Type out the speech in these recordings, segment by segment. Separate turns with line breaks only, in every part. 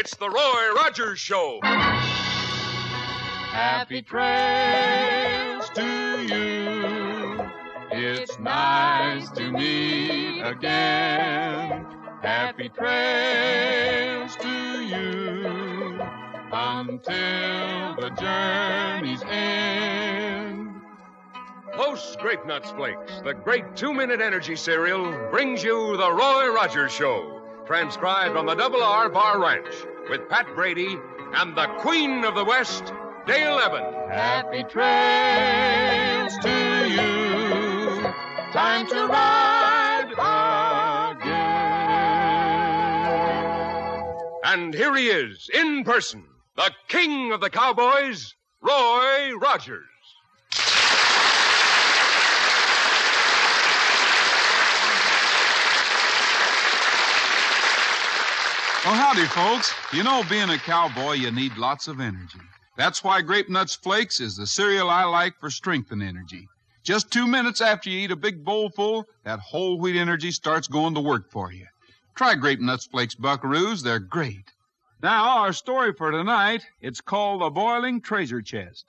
It's the Roy Rogers Show.
Happy trails to you. It's nice to meet again. Happy trails to you until the journey's end.
Post Grape Nuts Flakes, the great 2-minute energy cereal, brings you the Roy Rogers Show. Transcribed on the Double R Bar Ranch with Pat Brady and the Queen of the West, Dale Evans.
Happy trails to you. Time to ride again.
And here he is, in person, the King of the Cowboys, Roy Rogers.
Well, howdy, folks. You know, being a cowboy, you need lots of energy. That's why Grape Nuts Flakes is the cereal I like for strength and energy. Just 2 minutes after you eat a big bowl full, that whole wheat energy starts going to work for you. Try Grape Nuts Flakes, buckaroos. They're great. Now, our story for tonight, it's called The Boiling Treasure Chest.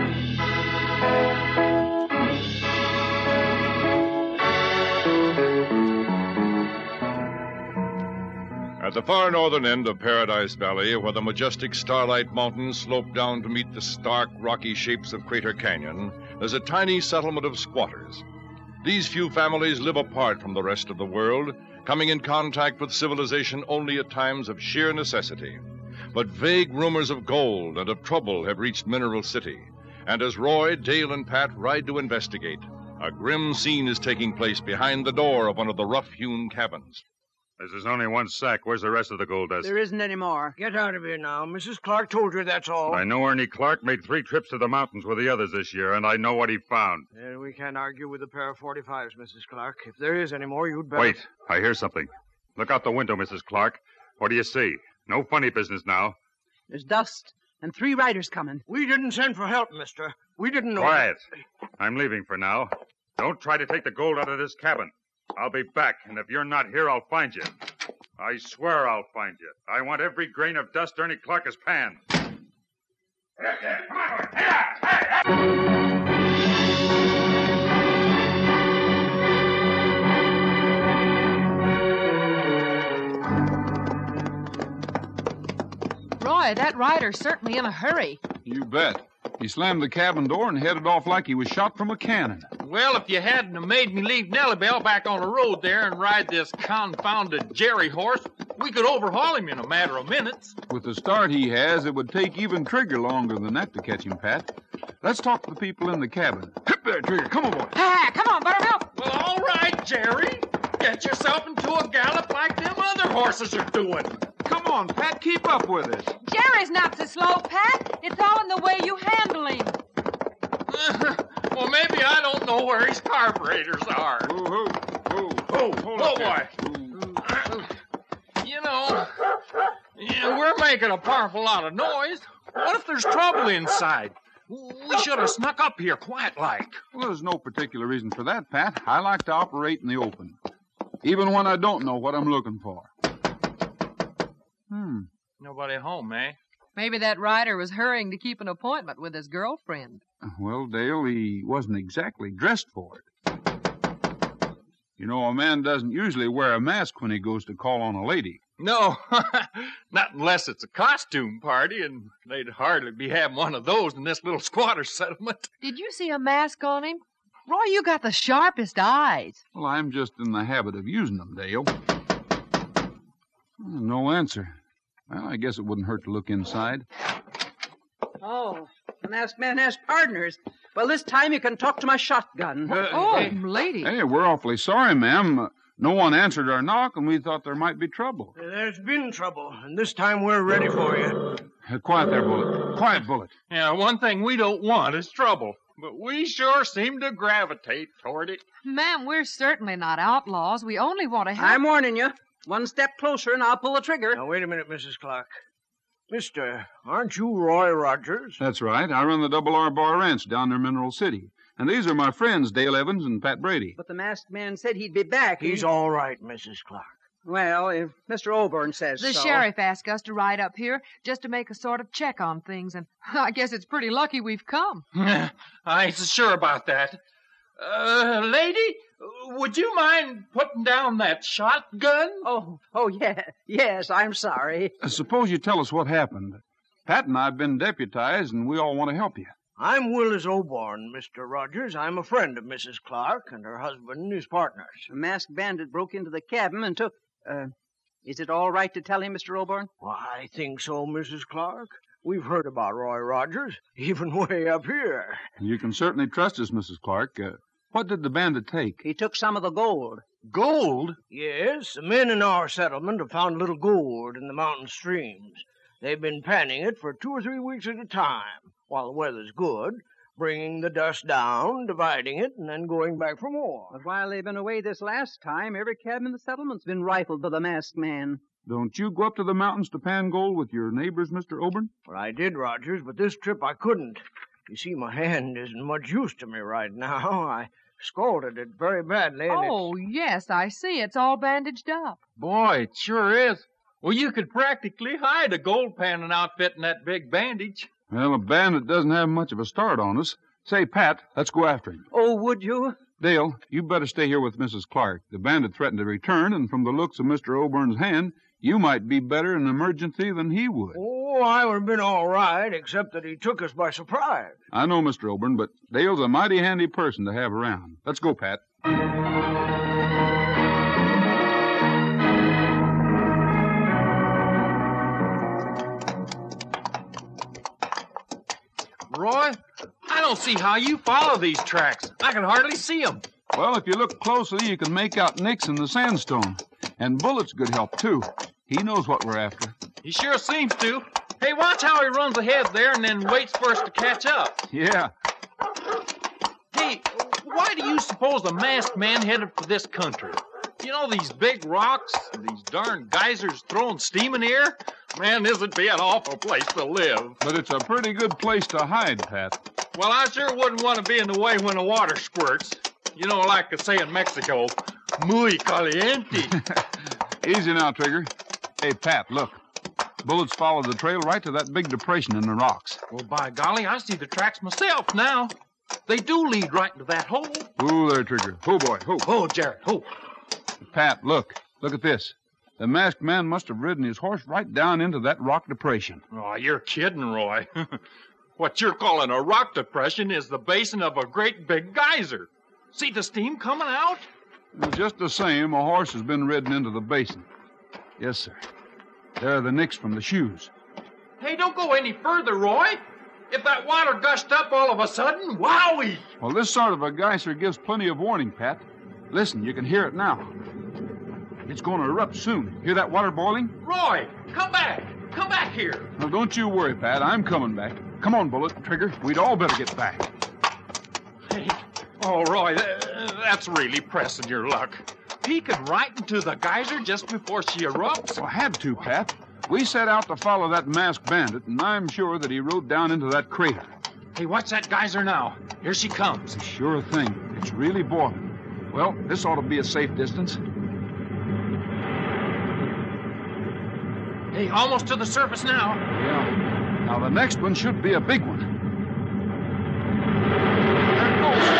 At the far northern end of Paradise Valley, where the majestic Starlight Mountains slope down to meet the stark, rocky shapes of Crater Canyon, there's a tiny settlement of squatters. These few families live apart from the rest of the world, coming in contact with civilization only at times of sheer necessity. But vague rumors of gold and of trouble have reached Mineral City, and as Roy, Dale, and Pat ride to investigate, a grim scene is taking place behind the door of one of the rough-hewn cabins.
This is only one sack. Where's the rest of the gold dust?
There isn't any more.
Get out of here now. Mrs. Clark told you that's all.
I know Ernie Clark made 3 trips to the mountains with the others this year, and I know what he found.
We can't argue with a pair of 45s, Mrs. Clark. If there is any more, you'd better...
Wait. I hear something. Look out the window, Mrs. Clark. What do you see? No funny business now.
There's dust and 3 riders coming.
We didn't send for help, mister. We didn't know...
Quiet. I'm leaving for now. Don't try to take the gold out of this cabin. I'll be back, and if you're not here, I'll find you. I swear I'll find you. I want every grain of dust Ernie Clark has panned.
Roy, that rider's certainly in a hurry.
You bet. He slammed the cabin door and headed off like he was shot from a cannon.
Well, if you hadn't have made me leave Nellybell back on the road there and ride this confounded Jerry horse, we could overhaul him in a matter of minutes.
With the start he has, it would take even Trigger longer than that to catch him, Pat. Let's talk to the people in the cabin. Hip there, Trigger. Come on, boy.
Ah, come on, Buttermilk.
Well, all right, Jerry. Get yourself into a gallop like them other horses are doing.
Come on, Pat. Keep up with us.
Jerry's not so slow, Pat. It's all in the way you handle him.
Well, maybe I don't know where his carburetors are. Boy. You know, we're making a powerful lot of noise. What if there's trouble inside? We should have snuck up here quiet-like.
Well, there's no particular reason for that, Pat. I like to operate in the open, even when I don't know what I'm looking for.
Nobody home, eh?
Maybe that rider was hurrying to keep an appointment with his girlfriend.
Well, Dale, he wasn't exactly dressed for it. You know, a man doesn't usually wear a mask when he goes to call on a lady.
No, not unless it's a costume party, and they'd hardly be having one of those in this little squatter settlement.
Did you see a mask on him? Roy, you got the sharpest eyes.
Well, I'm just in the habit of using them, Dale. No answer. Well, I guess it wouldn't hurt to look inside.
Oh, the masked man has partners. Well, this time you can talk to my shotgun.
Lady.
Hey, we're awfully sorry, ma'am. No one answered our knock, and we thought there might be trouble.
There's been trouble, and this time we're ready for you.
Quiet there, Bullet. Quiet, Bullet.
Yeah, one thing we don't want is trouble, but we sure seem to gravitate toward it.
Ma'am, we're certainly not outlaws. We only want to help.
I'm warning you. One step closer and I'll pull the trigger.
Now, wait a minute, Mrs. Clark. Mister, aren't you Roy Rogers?
That's right. I run the Double R Bar Ranch down near Mineral City. And these are my friends, Dale Evans and Pat Brady.
But the masked man said he'd be back.
He's all right, Mrs. Clark.
Well, if Mr. Oborn says
The
so.
sheriff asked us to ride up here just to make a sort of check on things, and I guess it's pretty lucky we've come.
I ain't so sure about that. Lady, would you mind putting down that shotgun?
Oh, yeah. Yes, I'm sorry.
Suppose you tell us what happened. Pat and I have been deputized, and we all want to help you.
I'm Willis Oborn, Mr. Rogers. I'm a friend of Mrs. Clark and her husband, his partners.
A masked bandit broke into the cabin and took... is it all right to tell him, Mr. Oborn?
Well, I think so, Mrs. Clark. We've heard about Roy Rogers, even way up here.
You can certainly trust us, Mrs. Clark. What did the bandit take?
He took some of the gold.
Gold?
Yes, the men in our settlement have found little gold in the mountain streams. They've been panning it for 2 or 3 weeks at a time, while the weather's good, bringing the dust down, dividing it, and then going back for more.
But while they've been away this last time, every cabin in the settlement's been rifled by the masked man.
Don't you go up to the mountains to pan gold with your neighbors, Mr. Oborn?
Well, I did, Rogers, but this trip I couldn't. You see, my hand isn't much use to me right now. I scalded it very badly.
Oh, yes, I see. It's all bandaged up.
Boy, it sure is. Well, you could practically hide a gold panning outfit in that big bandage.
Well, a bandit doesn't have much of a start on us. Say, Pat, let's go after him.
Oh, would you?
Dale, you better stay here with Mrs. Clark. The bandit threatened to return, and from the looks of Mr. Oburn's hand, you might be better in an emergency than he would.
Oh, I would have been all right, except that he took us by surprise.
I know, Mr. Oborn, but Dale's a mighty handy person to have around. Let's go, Pat.
Roy, I don't see how you follow these tracks. I can hardly see them.
Well, if you look closely, you can make out nicks in the sandstone. And Bullet's good help, too. He knows what we're after.
He sure seems to. Hey, watch how he runs ahead there and then waits for us to catch up.
Yeah.
Hey, why do you suppose the masked man headed for this country? You know, these big rocks, these darn geysers throwing steam in the air? Man, this'd be an awful place to live.
But it's a pretty good place to hide, Pat.
Well, I sure wouldn't want to be in the way when the water squirts. You know, like they say in Mexico, muy caliente.
Easy now, Trigger. Hey, Pat, look. Bullets followed the trail right to that big depression in the rocks.
Well, by golly, I see the tracks myself now. They do lead right into that hole.
Ooh, there, Trigger. Oh, boy. Oh.
Oh, Jared. Oh.
Pat, look. Look at this. The masked man must have ridden his horse right down into that rock depression.
Oh, you're kidding, Roy. What you're calling a rock depression is the basin of a great big geyser. See the steam coming out?
Well, just the same, a horse has been ridden into the basin. Yes, sir. There are the nicks from the shoes.
Hey, don't go any further, Roy. If that water gushed up all of a sudden, wowee!
Well, this sort of a geyser gives plenty of warning, Pat. Listen, you can hear it now. It's going to erupt soon. Hear that water boiling?
Roy, come back. Come back here.
Well, don't you worry, Pat. I'm coming back. Come on, Bullet, Trigger. We'd all better get back.
Hey, oh, Roy, that's really pressing your luck. Peeking right into the geyser just before she erupts?
Well, had to, Pat. We set out to follow that masked bandit, and I'm sure that he rode down into that crater.
Hey, watch that geyser now. Here she comes.
Sure thing. It's really boiling. Well, this ought to be a safe distance.
Hey, almost to the surface now.
Yeah. Now, the next one should be a big one. There it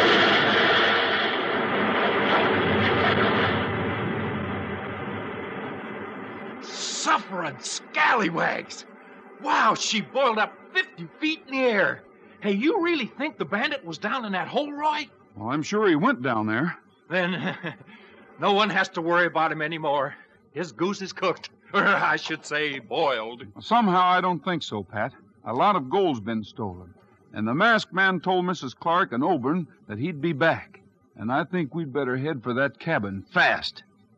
goes. Suffering scallywags. Wow, she boiled up 50 feet in the air. Hey, you really think the bandit was down in that hole, Roy?
Well, I'm sure he went down there.
Then no one has to worry about him anymore. His goose is cooked. Or I should say boiled.
Somehow I don't think so, Pat. A lot of gold's been stolen. And the masked man told Mrs. Clark and Oborn that he'd be back. And I think we'd better head for that cabin fast.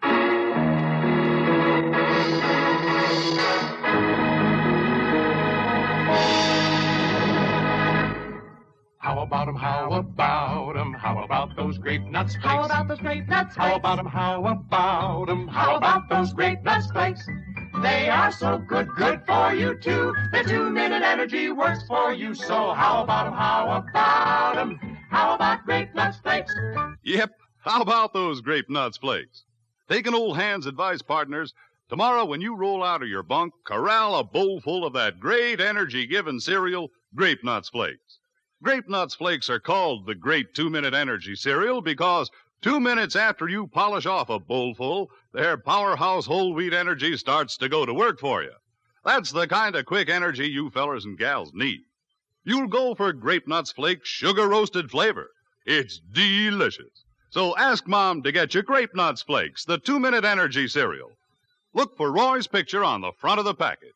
How about 'em, how about 'em, how about those grape nuts flakes? How about those grape nuts flakes? How about 'em, how about 'em, how about those grape nuts flakes? They are so good, good for you too. Their 2-minute energy works for you. So how about 'em, how about 'em, how about grape nuts flakes?
Yep, how about those grape nuts flakes? Take an old hand's advice, partners. Tomorrow, when you roll out of your bunk, corral a bowl full of that great energy-giving cereal, Grape Nuts Flakes. Grape Nuts Flakes are called the Great 2-Minute Energy Cereal because 2 minutes after you polish off a bowlful, their powerhouse whole wheat energy starts to go to work for you. That's the kind of quick energy you fellers and gals need. You'll go for Grape Nuts Flakes sugar-roasted flavor. It's delicious. So ask Mom to get you Grape Nuts Flakes, the 2-Minute Energy Cereal. Look for Roy's picture on the front of the package.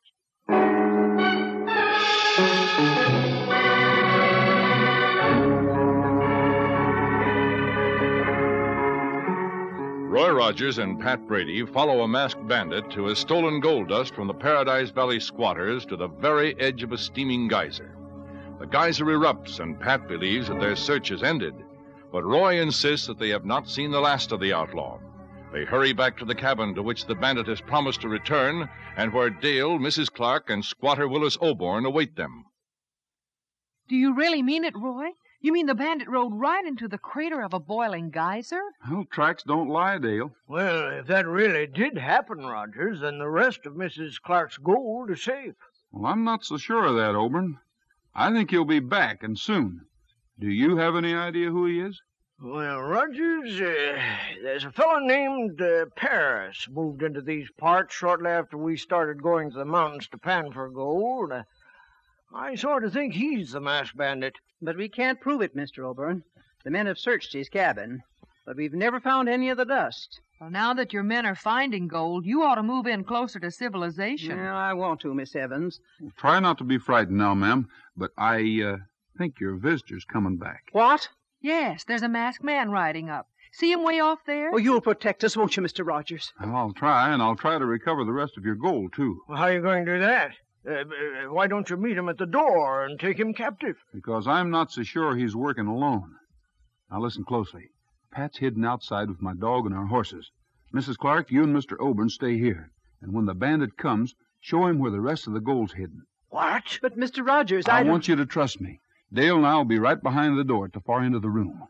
Roy Rogers and Pat Brady follow a masked bandit who has stolen gold dust from the Paradise Valley squatters to the very edge of a steaming geyser. The geyser erupts, and Pat believes that their search is ended. But Roy insists that they have not seen the last of the outlaw. They hurry back to the cabin to which the bandit has promised to return, and where Dale, Mrs. Clark, and squatter Willis Oborn await them.
Do you really mean it, Roy? You mean the bandit rode right into the crater of a boiling geyser?
Well, tracks don't lie, Dale.
Well, if that really did happen, Rogers, then the rest of Mrs. Clark's gold is safe.
Well, I'm not so sure of that, Oborn. I think he'll be back, and soon. Do you have any idea who he is?
Well, Rogers, there's a fellow named Paris moved into these parts shortly after we started going to the mountains to pan for gold. I sort of think he's the masked bandit.
But we can't prove it, Mr. Oborn. The men have searched his cabin, but we've never found any of the dust.
Well, now that your men are finding gold, you ought to move in closer to civilization.
Well, I want to, Miss Evans.
Well, try not to be frightened now, ma'am, but I think your visitor's coming back.
What?
Yes, there's a masked man riding up. See him way off there?
Oh, you'll protect us, won't you, Mr. Rogers?
Well, I'll try, and I'll try to recover the rest of your gold, too.
Well, how are you going to do that? Why don't you meet him at the door and take him captive?
Because I'm not so sure he's working alone. Now, listen closely. Pat's hidden outside with my dog and our horses. Mrs. Clark, you and Mr. Oborn stay here. And when the bandit comes, show him where the rest of the gold's hidden.
What?
But, Mr. Rogers,
I want you to trust me. Dale and I will be right behind the door at the far end of the room.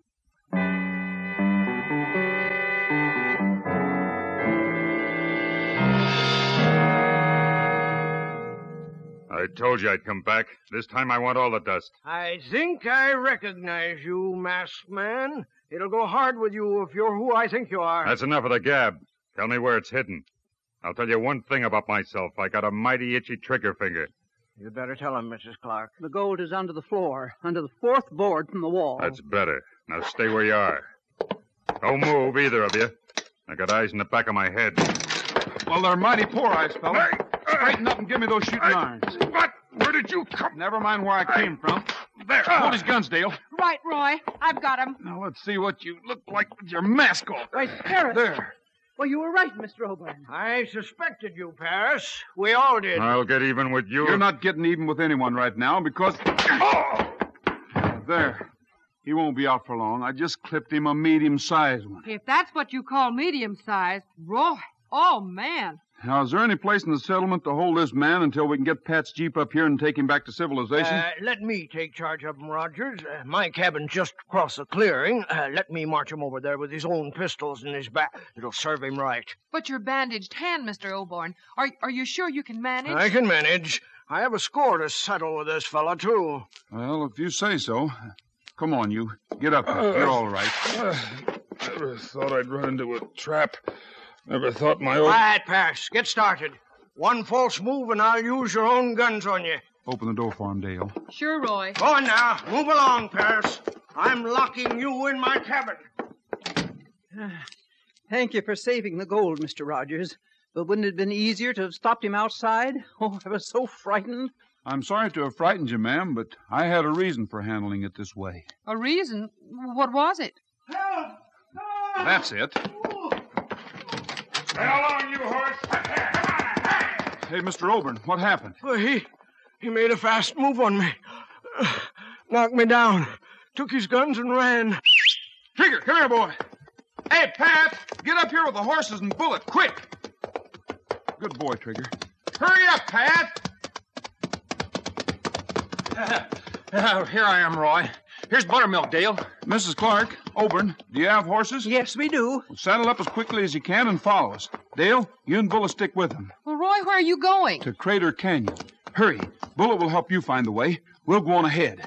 I told you I'd come back. This time I want all the dust.
I think I recognize you, masked man. It'll go hard with you if you're who I think you are.
That's enough of the gab. Tell me where it's hidden. I'll tell you one thing about myself. I got a mighty itchy trigger finger.
You better tell him, Mrs. Clark.
The gold is under the floor, under the fourth board from the wall.
That's better. Now stay where you are. Don't move, either of you. I got eyes in the back of my head.
Well, they're mighty poor eyes, fella. Straighten up and give me those shooting irons.
What? Where did you come?
Never mind where I came from. There, hold his guns, Dale.
Right, Roy. I've got him.
Now, let's see what you look like with your mask off.
Right, Paris.
There.
Well, you were right, Mr. Oborn.
I suspected you, Paris. We all did.
I'll get even with you.
You're not getting even with anyone right now because...
Oh!
There. He won't be out for long. I just clipped him a medium-sized one.
If that's what you call medium-sized, Roy. Oh, man.
Now, is there any place in the settlement to hold this man until we can get Pat's Jeep up here and take him back to civilization?
Let me take charge of him, Rogers. My cabin's just across the clearing. Let me march him over there with his own pistols in his back. It'll serve him right.
But your bandaged hand, Mr. Oborn. Are you sure you can manage?
I can manage. I have a score to settle with this fella, too.
Well, if you say so. Come on, you. Get up here. You're all right.
Never thought I'd run into a trap. Never thought my old...
Quiet, Paris. Get started. One false move and I'll use your own guns on you.
Open the door for him, Dale.
Sure, Roy.
Go on now. Move along, Paris. I'm locking you in my cabin.
Thank you for saving the gold, Mr. Rogers. But wouldn't it have been easier to have stopped him outside? Oh, I was so frightened.
I'm sorry to have frightened you, ma'am, but I had a reason for handling it this way.
A reason? What was it?
Help!
That's it.
Stay along, you horse.
Hey, Mr. Oborn, what happened?
Well, he made a fast move on me. Knocked me down. Took his guns and ran.
Trigger, come here, boy. Hey, Pat, get up here with the horses and bullet, quick. Good boy, Trigger. Hurry up, Pat.
Here I am, Roy. Here's buttermilk, Dale.
Mrs. Clark, Oburn, do you have horses?
Yes, we do.
Well, saddle up as quickly as you can and follow us. Dale, you and Bullet stick with them.
Well, Roy, where are you going?
To Crater Canyon. Hurry. Bullet will help you find the way. We'll go on ahead.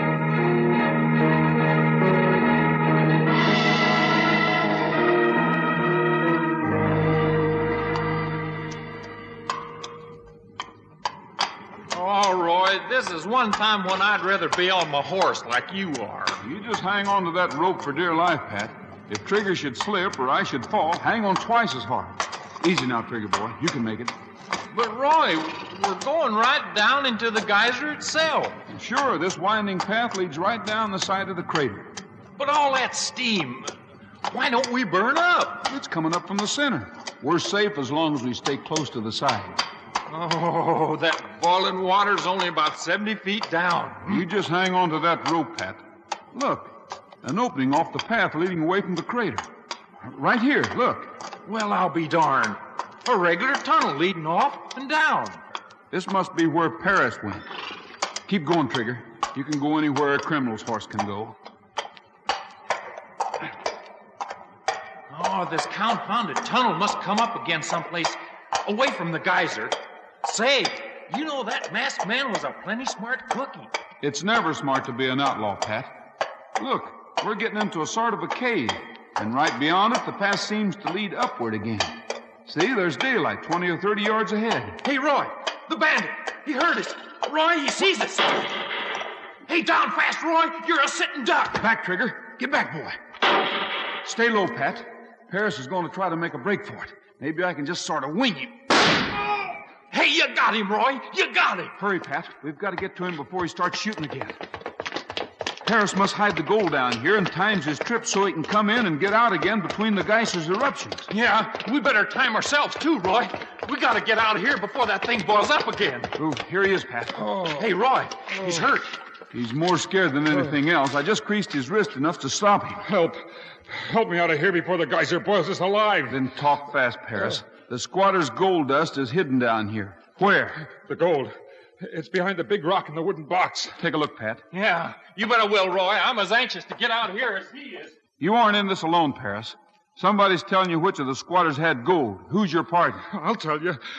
Oh, Roy, this is one time when I'd rather be on my horse like you are.
You just hang on to that rope for dear life, Pat. If Trigger should slip or I should fall, hang on twice as hard. Easy now, Trigger boy. You can make it.
But, Roy, we're going right down into the geyser itself.
Sure, this winding path leads right down the side of the crater.
But all that steam, why don't we burn up?
It's coming up from the center. We're safe as long as we stay close to the side.
Oh, that boiling water's only about 70 feet down.
You just hang on to that rope, Pat. Look, an opening off the path leading away from the crater. Right here, look.
Well, I'll be darned. A regular tunnel leading off and down.
This must be where Paris went. Keep going, Trigger. You can go anywhere a criminal's horse can go.
Oh, this confounded tunnel must come up again someplace away from the geyser. Say, you know that masked man was a plenty smart cookie.
It's never smart to be an outlaw, Pat. Look, we're getting into a sort of a cave, and right beyond it, the path seems to lead upward again. See, there's daylight 20 or 30 yards ahead.
Hey, Roy, the bandit. He heard us. Roy, he sees us. Hey, down fast, Roy. You're a sitting duck.
Back, Trigger. Get back, boy. Stay low, Pat. Paris is going to try to make a break for it. Maybe I can just sort of wing him.
Hey, you got him, Roy. You got him.
Hurry, Pat. We've got to get to him before he starts shooting again. Paris must hide the gold down here and times his trip so he can come in and get out again between the geyser's eruptions.
Yeah, we better time ourselves, too, Roy. We got to get out of here before that thing boils up again.
Oh, here he is, Pat.
Oh. Hey, Roy, he's hurt.
He's more scared than anything else. I just creased his wrist enough to stop him.
Help me out of here before the geyser boils us alive.
Then talk fast, Paris. The squatter's gold dust is hidden down here. Where?
The gold. It's behind the big rock in the wooden box.
Take a look, Pat.
Yeah, you better will, Roy. I'm as anxious to get out of here as he is.
You aren't in this alone, Paris. Somebody's telling you which of the squatters had gold. Who's your partner?
I'll tell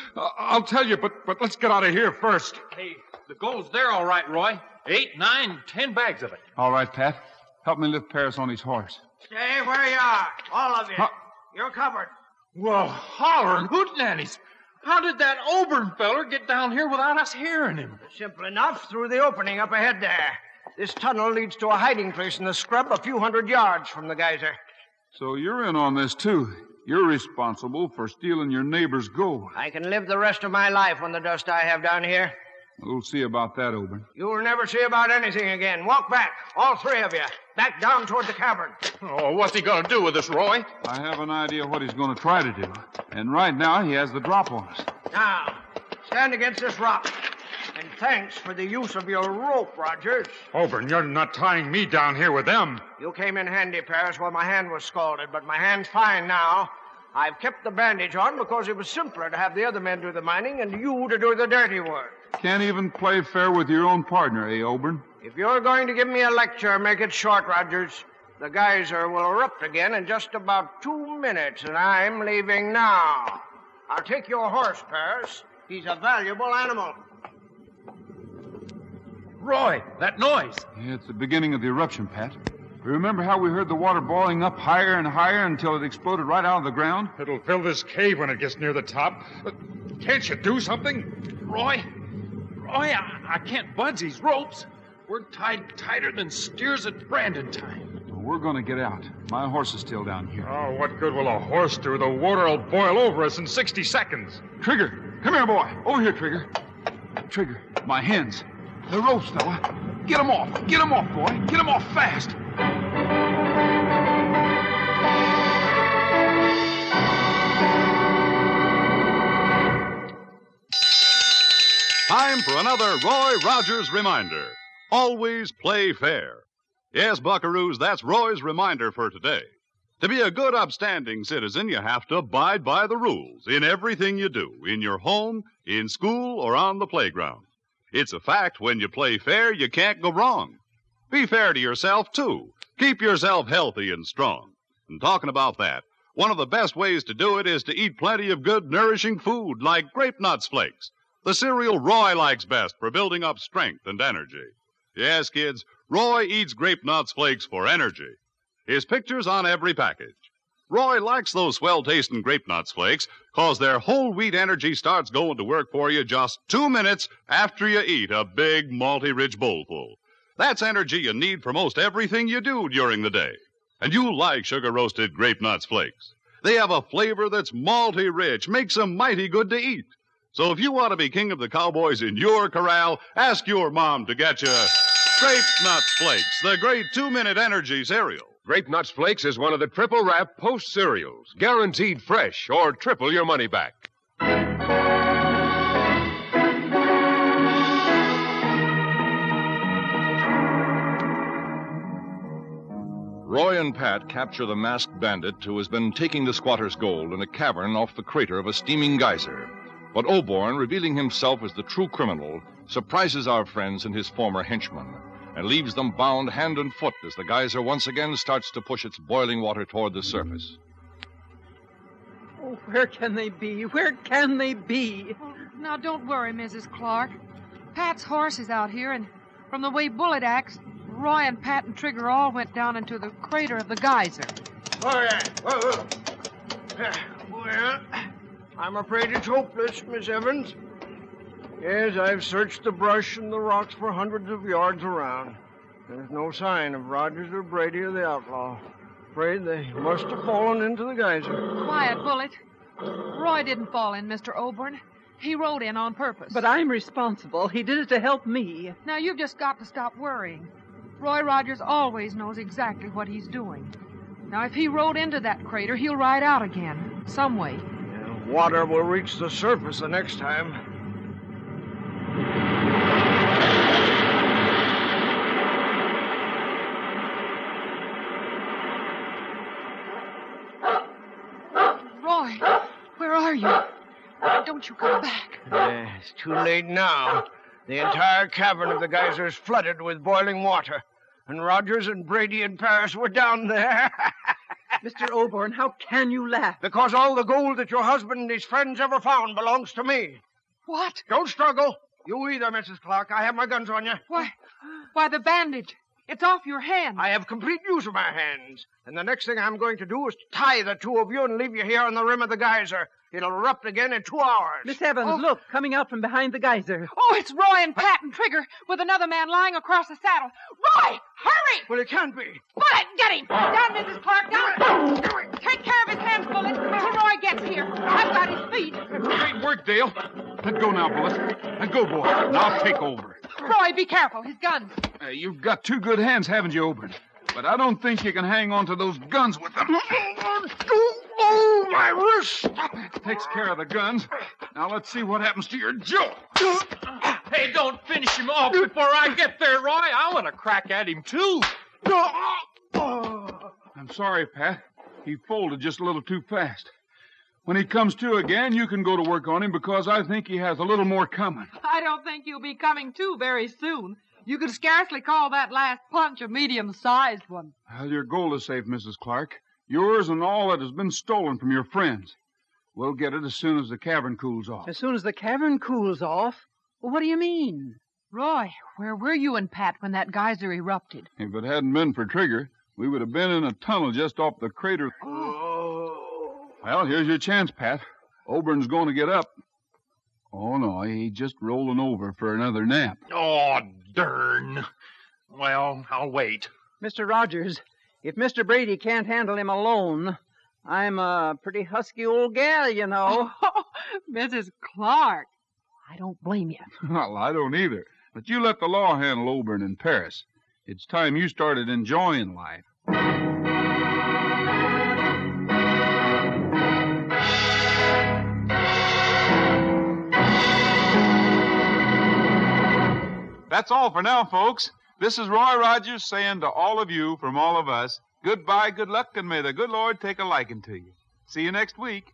you, but let's get out of here first.
Hey, the gold's there all right, Roy. 8, 9, 10 bags of it.
All right, Pat. Help me lift Paris on his horse.
Stay where you are, all of you. You're covered.
Well, hollering hootenannies. How did that Oburn feller get down here without us hearing him?
Simple enough, through the opening up ahead there. This tunnel leads to a hiding place in the scrub a few hundred yards from the geyser.
So you're in on this, too. You're responsible for stealing your neighbor's gold.
I can live the rest of my life on the dust I have down here.
We'll see about that, Oburn.
You'll never see about anything again. Walk back, all three of you. Back down toward the cavern.
Oh, what's he going to do with us, Roy?
I have an idea what he's going to try to do. And right now, he has the drop on us.
Now, stand against this rock. And thanks for the use of your rope, Rogers.
Oburn, you're not tying me down here with them.
You came in handy, Paris, while my hand was scalded, but my hand's fine now. I've kept the bandage on because it was simpler to have the other men do the mining and you to do the dirty work.
Can't even play fair with your own partner, eh, Oburn?
If you're going to give me a lecture, make it short, Rogers. The geyser will erupt again in just about 2 minutes, and I'm leaving now. I'll take your horse, Paris. He's a valuable animal.
Roy, that noise.
Yeah, it's the beginning of the eruption, Pat. Remember how we heard the water boiling up higher and higher until it exploded right out of the ground?
It'll fill this cave when it gets near the top. Can't you do something?
Roy, I can't budge these ropes. We're tied tighter than steers at branding time.
Well, we're going to get out. My horse is still down here.
Oh, what good will a horse do? The water will boil over us in 60 seconds.
Trigger, come here, boy. Over here, Trigger. Trigger, my hands. The ropes, fella. Get them off. Get them off, boy. Get them off fast.
Time for another Roy Rogers reminder. Always play fair. Yes, buckaroos, that's Roy's reminder for today. To be a good, upstanding citizen, you have to abide by the rules in everything you do, in your home, in school, or on the playground. It's a fact when you play fair, you can't go wrong. Be fair to yourself, too. Keep yourself healthy and strong. And talking about that, one of the best ways to do it is to eat plenty of good, nourishing food like Grape Nuts Flakes, the cereal Roy likes best for building up strength and energy. Yes, kids, Roy eats Grape Nuts Flakes for energy. His picture's on every package. Roy likes those swell-tasting Grape Nuts Flakes because their whole wheat energy starts going to work for you just 2 minutes after you eat a big, malty-rich bowlful. That's energy you need for most everything you do during the day. And you like sugar-roasted Grape Nuts Flakes. They have a flavor that's malty-rich, makes them mighty good to eat. So if you want to be king of the cowboys in your corral, ask your mom to get you Grape Nuts Flakes, the great 2-minute energy cereal.
Grape Nuts Flakes is one of the triple wrap Post cereals, guaranteed fresh or triple your money back.
Roy and Pat capture the masked bandit who has been taking the squatter's gold in a cavern off the crater of a steaming geyser. But Oborn, revealing himself as the true criminal, surprises our friends and his former henchmen and leaves them bound hand and foot as the geyser once again starts to push its boiling water toward the surface.
Oh, where can they be? Where can they be?
Oh, now, don't worry, Mrs. Clark. Pat's horse is out here, and from the way Bullet acts, Roy and Pat and Trigger all went down into the crater of the geyser.
Oh, yeah. Well, I'm afraid it's hopeless, Miss Evans. Yes, I've searched the brush and the rocks for hundreds of yards around. There's no sign of Rogers or Brady or the outlaw. Afraid they must have fallen into the geyser.
Quiet, Bullet. Roy didn't fall in, Mr. Oborn. He rode in on purpose.
But I'm responsible. He did it to help me.
Now, you've just got to stop worrying. Roy Rogers always knows exactly what he's doing. Now, if he rode into that crater, he'll ride out again, some way.
Yeah, water will reach the surface the next time.
Roy, where are you? Don't you come back.
It's too late now. The entire cavern of the geyser is flooded with boiling water. And Rogers and Brady and Paris were down there.
Mr. Oborn, how can you laugh?
Because all the gold that your husband and his friends ever found belongs to me.
What?
Don't struggle. You either, Mrs. Clark. I have my guns on you.
Why, the bandage. It's off your hand.
I have complete use of my hands. And the next thing I'm going to do is tie the two of you and leave you here on the rim of the geyser. It'll erupt again in 2 hours.
Miss Evans, look, coming out from behind the geyser.
Oh, it's Roy and Pat and Trigger with another man lying across the saddle. Roy, hurry!
Well, it can't be.
Bullet, get him! Down, Mrs. Clark, down! Take care of his hands, Bullet, till Roy gets here. I've got his feet.
Great work, Dale. Let go now, Bullet. Let go, boy, and I'll take over.
Roy, be careful. His guns.
You've got 2 good hands, haven't you, Oborn? But I don't think you can hang on to those guns with them.
Oh, my wrist!
Takes care of the guns. Now let's see what happens to your jaw.
Hey, don't finish him off before I get there, Roy. I want to crack at him, too.
I'm sorry, Pat. He folded just a little too fast. When he comes to again, you can go to work on him because I think he has a little more coming.
I don't think he'll be coming to very soon. You could scarcely call that last punch a medium-sized one.
Well, your gold is safe, Mrs. Clark. Yours and all that has been stolen from your friends. We'll get it as soon as the cavern cools off.
As soon as the cavern cools off? Well, what do you mean?
Roy, where were you and Pat when that geyser erupted?
If it hadn't been for Trigger, we would have been in a tunnel just off the crater.
Oh.
Well, here's your chance, Pat. Obern's going to get up. Oh, no, he's just rolling over for another nap.
Oh, darn. Well, I'll wait.
Mr. Rogers, if Mr. Brady can't handle him alone, I'm a pretty husky old gal, you know.
Oh, Mrs. Clark. I don't blame you.
Well, I don't either. But you let the law handle Oborn in Paris. It's time you started enjoying life. That's all for now, folks. This is Roy Rogers saying to all of you from all of us, goodbye, good luck, and may the good Lord take a liking to you. See you next week.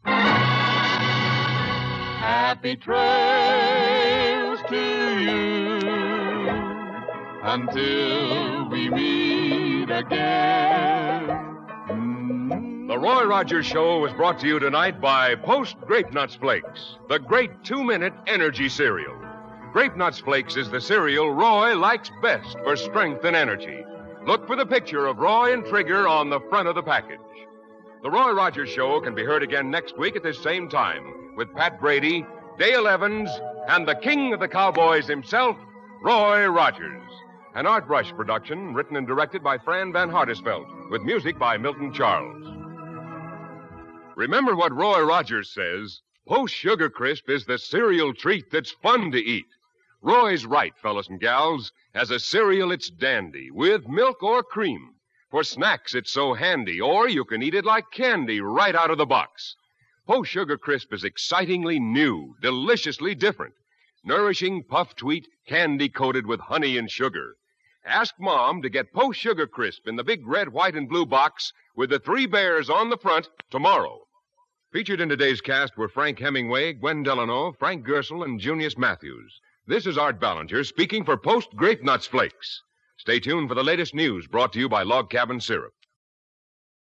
Happy trails to you.
until we meet again.
The Roy Rogers Show was brought to you tonight by Post Grape Nuts Flakes, the great 2-minute energy cereal. Grape Nuts Flakes is the cereal Roy likes best for strength and energy. Look for the picture of Roy and Trigger on the front of the package. The Roy Rogers Show can be heard again next week at this same time with Pat Brady, Dale Evans, and the king of the cowboys himself, Roy Rogers. An Art Brush production written and directed by Fran Van Hartesveld with music by Milton Charles. Remember what Roy Rogers says, Post Sugar Crisp is the cereal treat that's fun to eat. Roy's right, fellas and gals. As a cereal, it's dandy, with milk or cream. For snacks, it's so handy, or you can eat it like candy right out of the box. Post Sugar Crisp is excitingly new, deliciously different. Nourishing puffed wheat, candy coated with honey and sugar. Ask Mom to get Post Sugar Crisp in the big red, white, and blue box with the 3 bears on the front tomorrow. Featured in today's cast were Frank Hemingway, Gwen Delano, Frank Gersel, and Junius Matthews. This is Art Ballinger speaking for Post Grape Nuts Flakes. Stay tuned for the latest news brought to you by Log Cabin Syrup.